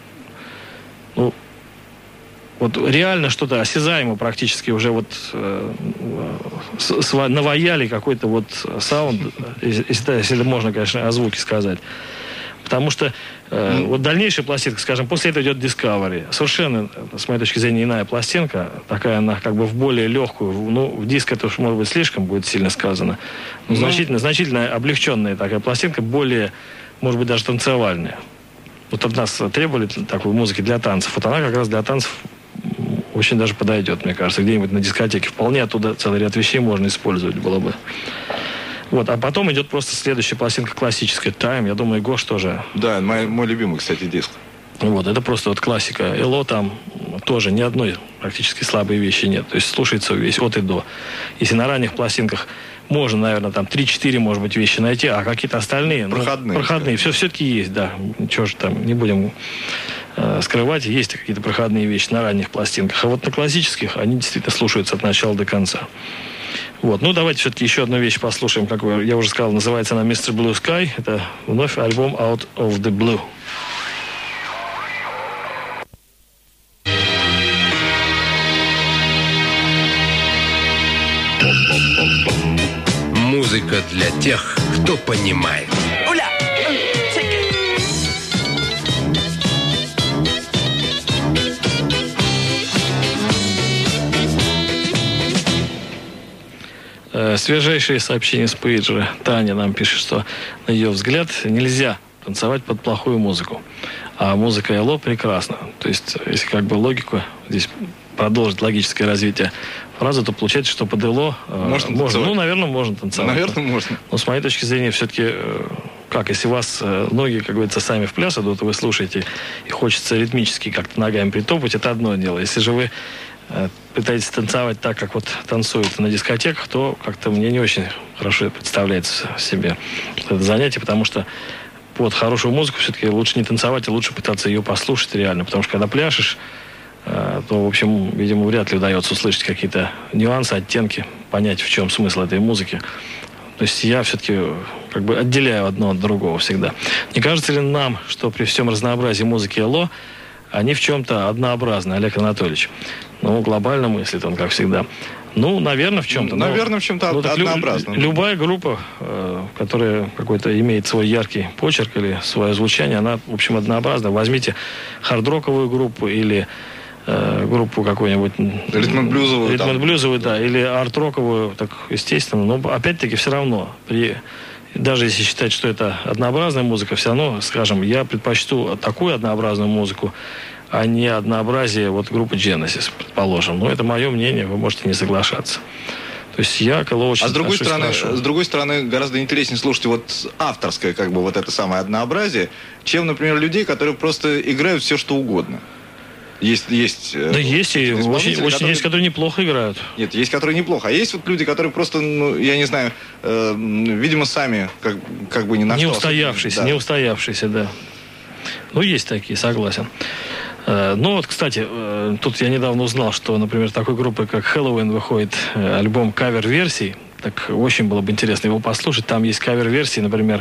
A: ну, вот реально что-то осязаемо практически уже вот э, с, с, наваяли какой-то вот саунд, если, если можно, конечно, о звуке сказать. Потому что э, mm. вот дальнейшая пластинка, скажем, после этого идет Discovery. Совершенно, с моей точки зрения, иная пластинка. Такая она как бы в более легкую. Ну, в диск это уж, может быть, слишком будет сильно сказано. Но mm. значительно, значительно облегченная такая пластинка, более, может быть, даже танцевальная. Вот от нас требовали такой музыки для танцев. Вот она как раз для танцев очень даже подойдет, мне кажется. Где-нибудь на дискотеке вполне оттуда целый ряд вещей можно использовать было бы. Вот, а потом идет просто следующая пластинка классическая, Time. Я думаю, Гош тоже.
B: Да, мой, мой любимый, кстати, диск.
A: Вот, это просто вот классика. Эло там тоже ни одной практически слабой вещи нет. То есть слушается весь от и до. Если на ранних пластинках можно, наверное, там три-четыре, может быть, вещи найти, а какие-то остальные...
B: Проходные.
A: Ну, проходные. Все, все-таки есть, да. Чего же там, не будем э, скрывать. Есть какие-то проходные вещи на ранних пластинках. А вот на классических они действительно слушаются от начала до конца. Вот. Ну, давайте все-таки еще одну вещь послушаем. Как я уже сказал, называется она «мистер Blue Sky». Это вновь альбом «Out of the Blue».
C: Музыка для тех, кто понимает.
A: Свежайшие сообщения с пейджера. Таня нам пишет, что, на ее взгляд, нельзя танцевать под плохую музыку. А музыка Эло прекрасна. То есть, если как бы логику здесь продолжить логическое развитие фразы, то получается, что под Эло можно, э, можно ну, наверное, можно танцевать.
B: Наверное, можно.
A: Но с моей точки зрения, все-таки, э, как, если у вас э, ноги, как говорится, сами в пляс идут, вы слушаете, и хочется ритмически как-то ногами притопать, это одно дело. Если же вы пытаетесь танцевать так, как вот танцуют на дискотеках, то как-то мне не очень хорошо представляется себе это занятие, потому что под хорошую музыку все-таки лучше не танцевать, а лучше пытаться ее послушать реально. Потому что когда пляшешь, то, в общем, видимо, вряд ли удается услышать какие-то нюансы, оттенки, понять, в чем смысл этой музыки. То есть я все-таки как бы отделяю одно от другого всегда. Не кажется ли нам, что при всем разнообразии музыки эл о они в чем-то однообразны, Олег Анатольевич? Ну, глобально мыслит он, как всегда. Ну, наверное, в чем-то.
B: Наверное, в чем-то
A: ну,
B: однообразно.
A: Лю, любая группа, э, которая какой-то имеет свой яркий почерк или свое звучание, она, в общем, однообразна. Возьмите хард-роковую группу или э, группу какую-нибудь...
B: Ритм-н-блюзовую.
A: Ритм-н-блюзовую, да. Или арт-роковую, так, естественно. Но, опять-таки, все равно, при... даже если считать, что это однообразная музыка, все равно, скажем, я предпочту такую однообразную музыку, а не однообразие вот группы Genesis, предположим. Но это мое мнение, вы можете не соглашаться. То есть я к эл о очень
B: А с другой стороны,
A: хорошо.
B: с другой стороны, гораздо интереснее слушать вот авторское, как бы, вот это самое однообразие, чем, например, людей, которые просто играют все, что угодно. Есть, есть,
A: да есть, и очень, очень
B: которые...
A: есть, которые неплохо играют.
B: Нет, есть, которые неплохо. А есть вот люди, которые просто, ну, я не знаю, э, видимо, сами как, как бы ни на
A: не
B: что.
A: Не устоявшиеся,
B: да.
A: не устоявшиеся, да. Ну, есть такие, согласен. Ну вот, кстати, тут я недавно узнал, что, например, такой группы, как Хэллоуин, выходит альбом кавер-версий. Так очень было бы интересно его послушать. Там есть кавер-версии, например,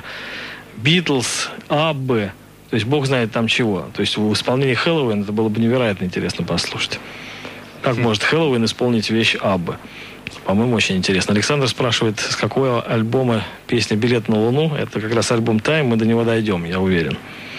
A: Битлз, Аббы. То есть бог знает там чего. То есть в исполнении Хэллоуин это было бы невероятно интересно послушать. Как может Хэллоуин исполнить вещь Аббы? По-моему, очень интересно. Александр спрашивает, с какого альбома песня «Билет на Луну». Это как раз альбом «Тайм», мы до него дойдем, я уверен.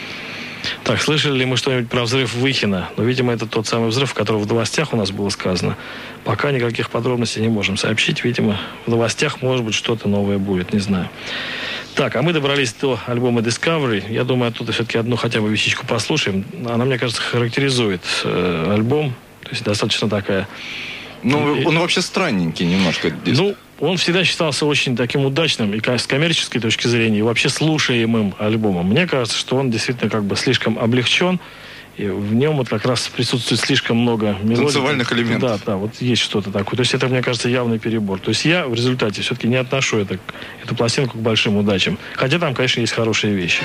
A: Так, слышали ли мы что-нибудь про взрыв в Выхино? Ну, видимо, это тот самый взрыв, о котором в новостях у нас было сказано. Пока никаких подробностей не можем сообщить. Видимо, в новостях, может быть, что-то новое будет, не знаю. Так, а мы добрались до альбома Discovery. Я думаю, оттуда все-таки одну хотя бы вещичку послушаем. Она, мне кажется, характеризует э, альбом. То есть достаточно такая...
B: Ну, он вообще странненький немножко.
A: Ну, он всегда считался очень таким удачным и с коммерческой точки зрения, и вообще слушаемым альбомом. Мне кажется, что он действительно как бы слишком облегчен, и в нем вот как раз присутствует слишком много мелодий.
B: Танцевальных элементов.
A: Да, да, вот есть что-то такое. То есть это, мне кажется, явный перебор. То есть я в результате все-таки не отношу это, эту пластинку к большим удачам. Хотя там, конечно, есть хорошие вещи.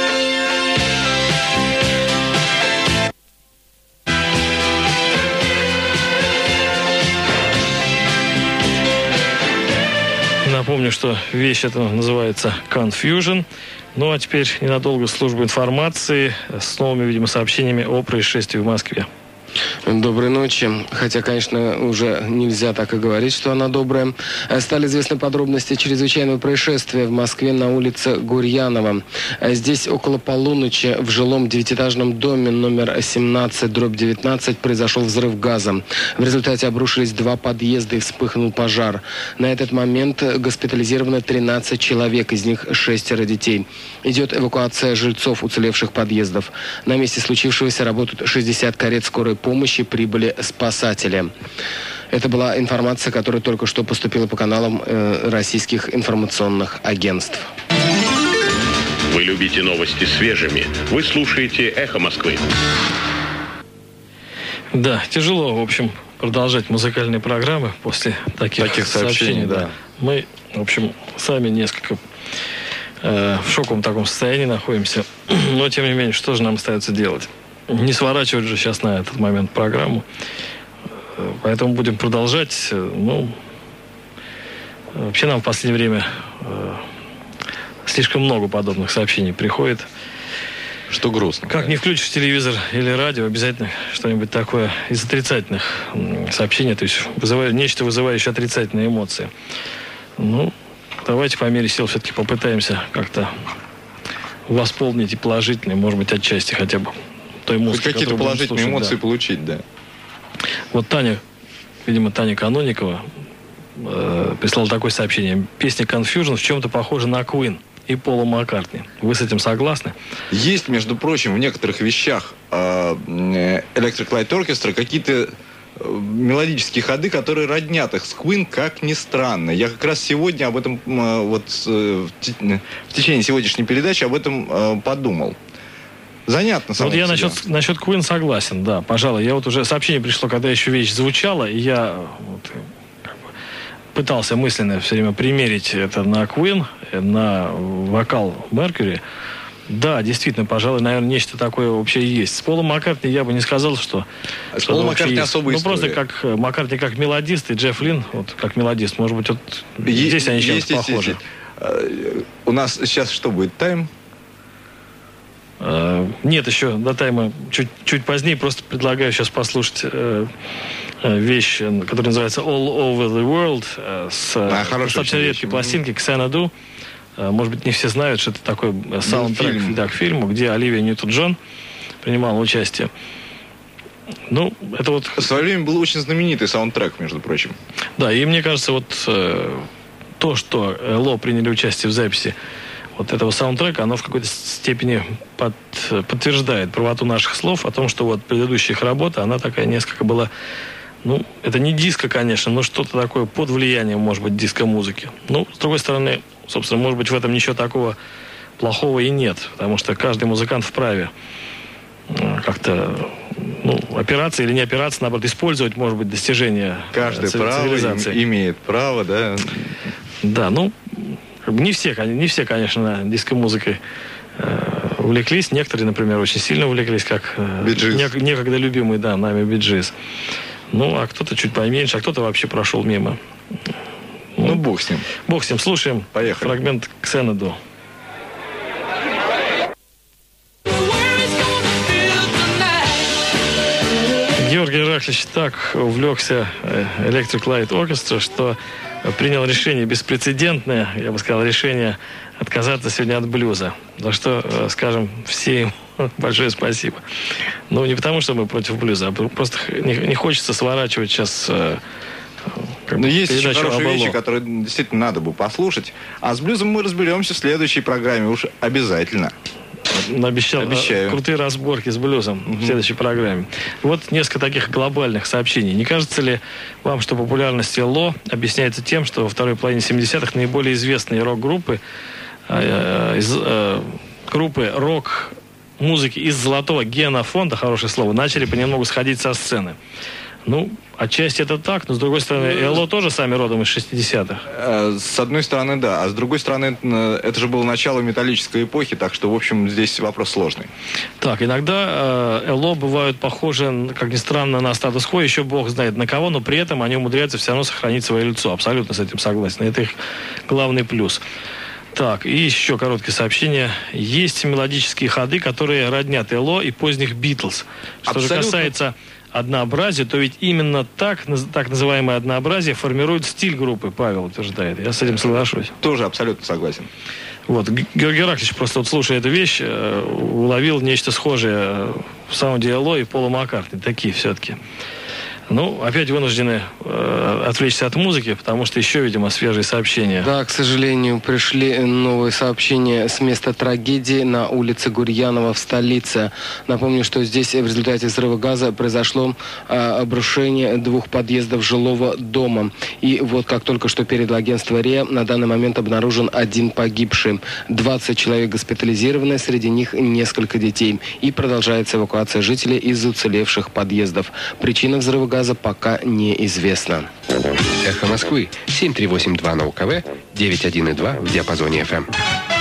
A: Напомню, что вещь эта называется Confusion. Ну, а теперь ненадолго служба информации с новыми, видимо, сообщениями о происшествии в Москве.
C: Доброй ночи. Хотя, конечно, уже нельзя так и говорить, что она добрая. Стали известны подробности чрезвычайного происшествия в Москве на улице Гурьянова. Здесь около полуночи в жилом девятиэтажном доме номер семнадцать дробь девятнадцать произошел взрыв газа. В результате обрушились два подъезда и вспыхнул пожар. На этот момент госпитализировано тринадцать человек, из них шестеро детей. Идет эвакуация жильцов уцелевших подъездов. На месте случившегося работают шестьдесят карет скорой помощи, прибыли спасатели. Это была информация, которая только что поступила по каналам э, российских информационных агентств.
E: Вы любите новости свежими. Вы слушаете «Эхо Москвы».
A: Да, тяжело, в общем, продолжать музыкальные программы после таких,
B: таких сообщений. сообщений да.
A: Да. Мы, в общем, сами несколько э, в шоковом таком состоянии находимся. Но, тем не менее, что же нам остается делать? Не сворачивать же сейчас на этот момент программу. Поэтому будем продолжать. Ну, вообще нам в последнее время э, слишком много подобных сообщений приходит.
B: Что грустно.
A: Как не включишь телевизор или радио, обязательно что-нибудь такое из отрицательных сообщений, то есть вызывая, нечто вызывающее отрицательные эмоции. Ну, давайте по мере сил все-таки попытаемся как-то восполнить и положительные, может быть, отчасти хотя бы той музыки,
B: какие-то положительные
A: слушать,
B: эмоции
A: да.
B: получить, да.
A: Вот Таня, видимо, Таня Каноникова э, прислала такое сообщение. Песня Confusion в чем-то похожа на Queen и Пола Маккартни. Вы с этим согласны?
B: Есть, между прочим, в некоторых вещах э, Electric Light Orchestra какие-то мелодические ходы, которые роднят их с Queen, как ни странно. Я как раз сегодня об этом, э, вот э, в течение сегодняшней передачи об этом э, подумал. Занятно.
A: Вот я насчет, насчет Queen согласен, да, пожалуй. Я вот уже сообщение пришло, когда еще вещь звучала, и я вот, как бы, пытался мысленно все время примерить это на Queen, на вокал Mercury. Да, действительно, пожалуй, наверное, нечто такое вообще есть. С Полом Маккартни я бы не сказал, что...
B: А с Полом Маккартни особая
A: Ну,
B: история.
A: просто как Маккартни как мелодист и Джефф Линн, вот как мелодист. Может быть, вот
B: Е-
A: здесь они чем-то
B: есть, есть,
A: похожи.
B: есть. А, у нас сейчас что будет? Тайм?
A: А, нет, еще до тайма чуть, чуть позднее. Просто предлагаю сейчас послушать э, вещь, которая называется All Over the World, э, с
B: а,
A: достаточно редкой пластинки Xanadu. Может быть, не все знают, что это такой саундтрек
B: фильм.
A: Да, к фильму, где Оливия Ньютон-Джон принимала участие. Ну, это вот...
B: В свое время был очень знаменитый саундтрек, между прочим.
A: Да, и мне кажется, вот э, то, что Ло приняли участие в записи вот этого саундтрека, оно в какой-то степени под, подтверждает правоту наших слов о том, что вот предыдущая их работа, она такая несколько была... Ну, это не диско, конечно, но что-то такое под влиянием, может быть, диско-музыки. Ну, с другой стороны, собственно, может быть, в этом ничего такого плохого и нет, потому что каждый музыкант вправе как-то, ну, опираться или не опираться, наоборот, использовать, может быть, достижения
B: Каждый право имеет право, да?
A: Да, ну, не все, не все, конечно, диско-музыкой э, увлеклись. Некоторые, например, очень сильно увлеклись, как э, нек- некогда любимый, да, нами Bee Gees. Ну, а кто-то чуть поменьше, а кто-то вообще прошел мимо.
B: Ну, ну бог с ним.
A: Бог с ним. Слушаем.
B: Поехали.
A: Фрагмент Xanadu. Георгий Ираклич так увлекся Electric Light Orchestra, что принял решение беспрецедентное, я бы сказал, решение отказаться сегодня от блюза. За что, скажем, все им большое спасибо. Ну, не потому, что мы против блюза, а просто не, не хочется сворачивать сейчас...
B: Как Но есть еще хорошие вещи, которые действительно надо бы послушать. А с блюзом мы разберемся в следующей программе уж обязательно.
A: Обещал
B: Обещаю.
A: крутые разборки с блюзом mm-hmm. в следующей программе. Вот несколько таких глобальных сообщений. Не кажется ли вам, что популярность Ло объясняется тем, что во второй половине семидесятых наиболее известные рок-группы э, из, э, группы рок-музыки из золотого генофонда, хорошее слово, начали понемногу сходить со сцены? Ну, отчасти это так, но с другой стороны, Ло тоже сами родом из шестидесятых.
B: С одной стороны, да. А с другой стороны, это же было начало металлической эпохи, так что, в общем, здесь вопрос сложный.
A: Так, иногда э, Ло бывают похожи, как ни странно, на статус-кво, еще бог знает на кого, но при этом они умудряются все равно сохранить свое лицо. Абсолютно с этим согласен. Это их главный плюс. Так, и еще короткое сообщение. Есть мелодические ходы, которые роднят Ло и поздних Битлз. Что Абсолютно. Же касается... однообразие, то ведь именно так, так называемое однообразие формирует стиль группы, Павел утверждает. Я с этим соглашусь.
B: Тоже абсолютно согласен.
A: Вот, Георгий Ираклич, просто вот слушая эту вещь, уловил нечто схожее в саунде Ло и Пола Маккартни. Такие все-таки. Ну, опять вынуждены э, отвлечься от музыки, потому что еще, видимо, свежие сообщения.
C: Да, к сожалению, пришли новые сообщения с места трагедии на улице Гурьянова в столице. Напомню, что здесь в результате взрыва газа произошло э, обрушение двух подъездов жилого дома. И вот как только что передало агентство РИА, на данный момент обнаружен один погибший. двадцать человек госпитализированы, среди них несколько детей. И продолжается эвакуация жителей из уцелевших подъездов. Причина взрыва газа пока неизвестно.
F: Эхо Москвы. семь три восемь два на УКВ, девять один и два в диапазоне эф эм.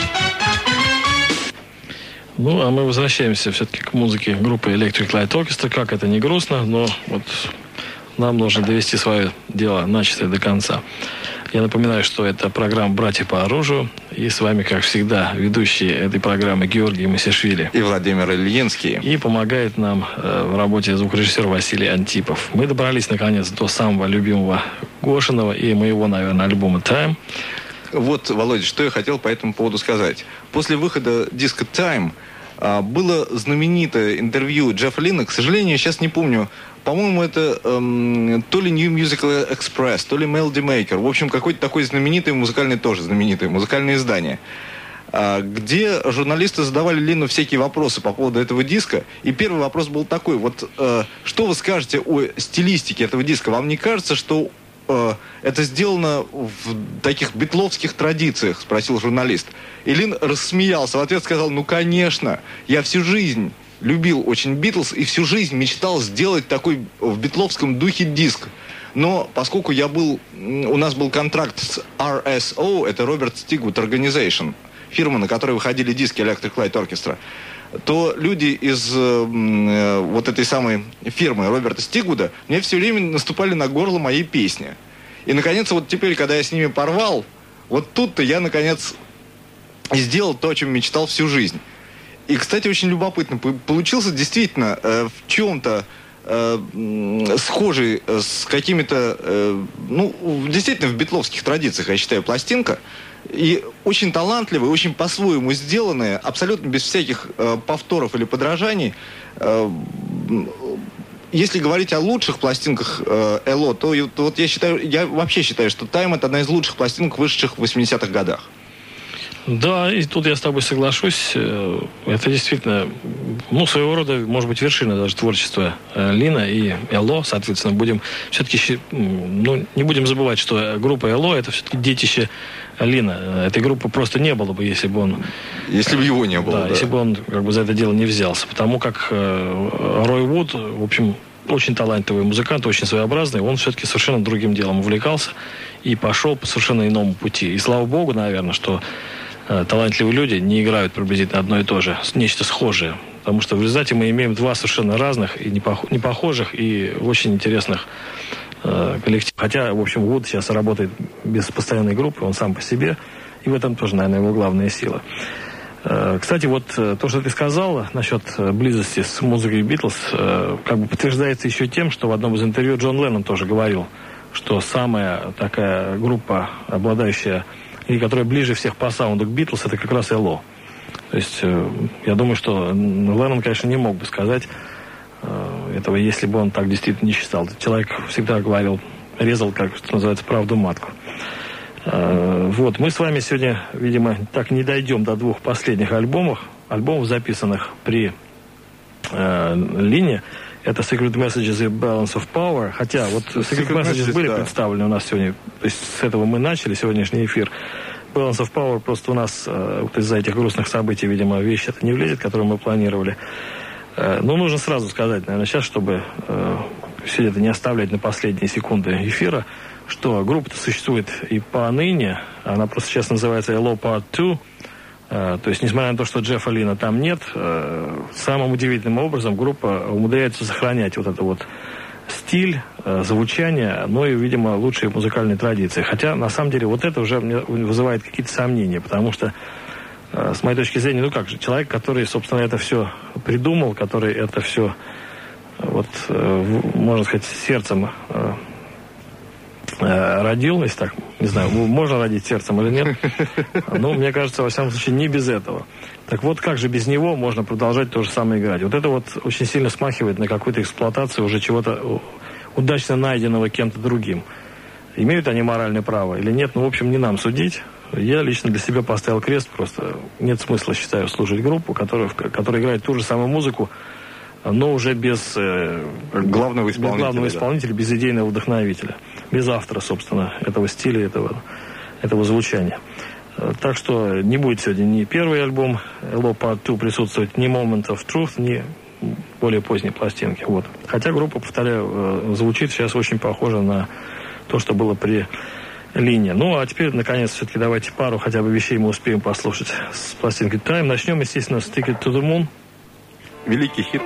A: Ну, а мы возвращаемся все-таки к музыке группы Electric Light Orchestra. Как это не грустно, но вот нам нужно довести свое дело начатое до конца. Я напоминаю, что это программа «Братья по оружию». И с вами, как всегда, ведущие этой программы Георгий Масишвили.
B: И Владимир Ильинский.
A: И помогает нам э, в работе звукорежиссер Василий Антипов. Мы добрались, наконец, до самого любимого Гошиного и моего, наверное, альбома «Time».
B: Вот, Володя, что я хотел по этому поводу сказать. После выхода диска «Time» было знаменитое интервью Джеффа Линна. К сожалению, сейчас не помню. По-моему, это эм, то ли New Musical Express, то ли Melody Maker. В общем, какое-то такое знаменитое, музыкальное тоже знаменитое, музыкальное издание, э, где журналисты задавали Линну всякие вопросы по поводу этого диска. И первый вопрос был такой. Вот э, что вы скажете о стилистике этого диска? Вам не кажется, что э, это сделано в таких битловских традициях? Спросил журналист. И Лин рассмеялся. В ответ сказал: ну, конечно, я всю жизнь любил очень Битлз и всю жизнь мечтал сделать такой в битловском духе диск. Но поскольку я был, у нас был контракт с ар эс о, это Роберт Стигвуд Organization, фирма, на которой выходили диски Electric Light Orchestra, то люди из э, вот этой самой фирмы Роберта Стигвуда мне все время наступали на горло моей песни. И, наконец, вот теперь, когда я с ними порвал, вот тут-то я, наконец, сделал то, о чем мечтал всю жизнь. И, кстати, очень любопытно. Получился действительно э, в чем-то э, схожий с какими-то, э, ну, действительно, в битловских традициях, я считаю, пластинка. И очень талантливые, очень по-своему сделанные, абсолютно без всяких э, повторов или подражаний. Э, если говорить о лучших пластинках э, эл о, то, то вот я считаю, я вообще считаю, что Time — это одна из лучших пластинок, вышедших в восьмидесятых годах.
A: Да, и тут я с тобой соглашусь. Это действительно, ну, своего рода, может быть, вершина даже творчества Лина и эл о. Соответственно, будем все-таки, ну, не будем забывать, что группа эл о — это все-таки детище Лина. Этой группы просто не было бы, если бы он...
B: Если бы его не было,
A: да.
B: да.
A: Если бы он как бы за это дело не взялся. Потому как э, Рой Вуд, в общем, очень талантливый музыкант, очень своеобразный. Он все-таки совершенно другим делом увлекался и пошел по совершенно иному пути. И слава богу, наверное, что талантливые люди не играют приблизительно одно и то же, нечто схожее. Потому что в результате мы имеем два совершенно разных и не похожих, и очень интересных э, коллектива. Хотя, в общем, Вуд сейчас работает без постоянной группы, он сам по себе, и в этом тоже, наверное, его главная сила. Э, кстати, вот то, что ты сказал насчет близости с музыкой Битлз, э, как бы подтверждается еще тем, что в одном из интервью Джон Леннон тоже говорил, что самая такая группа, обладающая и которая ближе всех по саунду к Битлз, это как раз эл о. То есть, э, я думаю, что Леннон, конечно, не мог бы сказать э, этого, если бы он так действительно не считал. Человек всегда говорил, резал, как что называется, правду матку. Э, вот, мы с вами сегодня, видимо, так не дойдем до двух последних альбомов, альбомов, записанных при э, Лине. Это Secret Messages и Balance of Power. Хотя вот Secret, Secret Messages, Messages были да. представлены у нас сегодня. То есть с этого мы начали сегодняшний эфир. Balance of Power просто у нас э, вот из-за этих грустных событий, видимо, вещь это не влезет, которую мы планировали. Э, но нужно сразу сказать, наверное, сейчас, чтобы э, все это не оставлять на последние секунды эфира, что группа-то существует и поныне. Она просто сейчас называется эл о Part два. То есть, несмотря на то, что Джеффа Лина там нет, самым удивительным образом группа умудряется сохранять вот это вот стиль, звучание, но и, видимо, лучшие музыкальные традиции. Хотя, на самом деле, вот это уже вызывает какие-то сомнения, потому что, с моей точки зрения, ну как же, человек, который, собственно, это все придумал, который это все, вот, можно сказать, сердцем родил, если так, не знаю, можно родить сердцем или нет. Но мне кажется, во всяком случае, не без этого. Так вот, как же без него можно продолжать то же самое играть? Вот это вот очень сильно смахивает на какую-то эксплуатацию уже чего-то удачно найденного кем-то другим. Имеют они моральное право или нет? Ну, в общем, не нам судить. Я лично для себя поставил крест. Просто нет смысла, считаю, слушать группу, которая, которая играет ту же самую музыку, но уже без э,
B: главного исполнителя,
A: без, главного
B: да.
A: исполнителя, без идейного вдохновителя, без автора, собственно, этого стиля, этого, этого звучания. Так что не будет сегодня ни первый альбом эл о Part два присутствовать, ни Moment of Truth, ни более поздние пластинки. Вот. Хотя группа, повторяю, звучит сейчас очень похоже на то, что было при Лине. Ну, а теперь, наконец, все-таки давайте пару хотя бы вещей мы успеем послушать с пластинки Time. Начнем, естественно, с Ticket to the Moon.
B: Великий хит.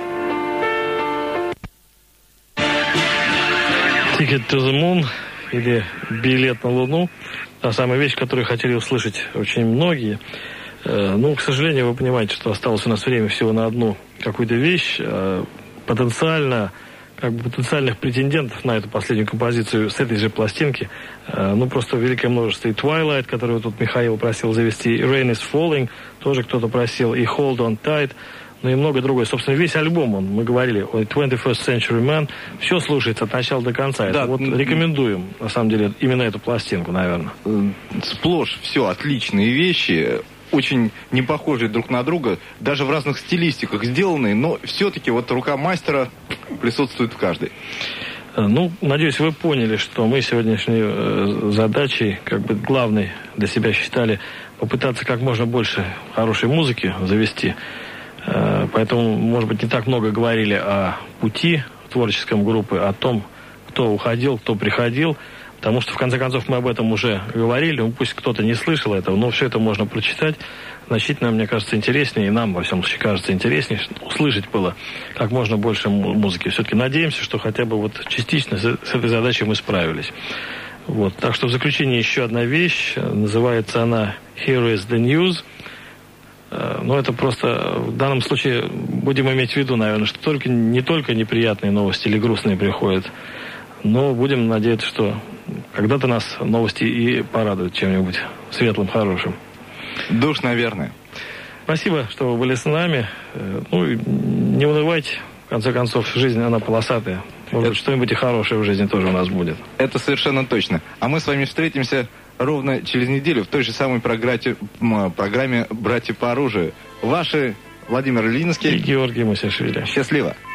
A: Ticket to the Moon, или билет на Луну, та самая вещь, которую хотели услышать очень многие. Э, ну, к сожалению, вы понимаете, что осталось у нас время всего на одну какую-то вещь. Э, потенциально, как бы потенциальных претендентов на эту последнюю композицию с этой же пластинки, э, ну, просто великое множество. И Twilight, которую тут Михаил просил завести, и Rain is Falling, тоже кто-то просил, и Hold on Tight, ну и много другое. Собственно, весь альбом, он, мы говорили, twenty-first Century Man, все слушается от начала до конца. Да, это вот рекомендуем, на самом деле, именно эту пластинку, наверное.
B: Сплошь все отличные вещи, очень не похожие друг на друга, даже в разных стилистиках сделанные, но все-таки вот рука мастера присутствует в каждой.
A: Ну, надеюсь, вы поняли, что мы сегодняшней э, задачей, как бы главной для себя считали, попытаться как можно больше хорошей музыки завести. Поэтому, может быть, не так много говорили о пути творческом группы, о том, кто уходил, кто приходил. Потому что, в конце концов, мы об этом уже говорили. Ну, пусть кто-то не слышал этого, но все это можно прочитать значительно, мне кажется, интереснее, и нам, во всем случае, кажется интереснее, услышать было как можно больше музыки. Все-таки надеемся, что хотя бы вот частично с этой задачей мы справились. Вот. Так что в заключение еще одна вещь. Называется она «Here is the news». Но это просто в данном случае будем иметь в виду, наверное, что только, не только неприятные новости или грустные приходят, но будем надеяться, что когда-то нас новости и порадуют чем-нибудь светлым, хорошим.
B: Душ, наверное.
A: Спасибо, что вы были с нами. Ну, не унывайте. В конце концов, жизнь, она полосатая. Может быть, что-нибудь и хорошее в жизни тоже у нас будет.
B: Это совершенно точно. А мы с вами встретимся ровно через неделю в той же самой программе, программе «Братья по оружию». Ваши Владимир Ильинский
A: и Георгий Мусишвили.
B: Счастливо.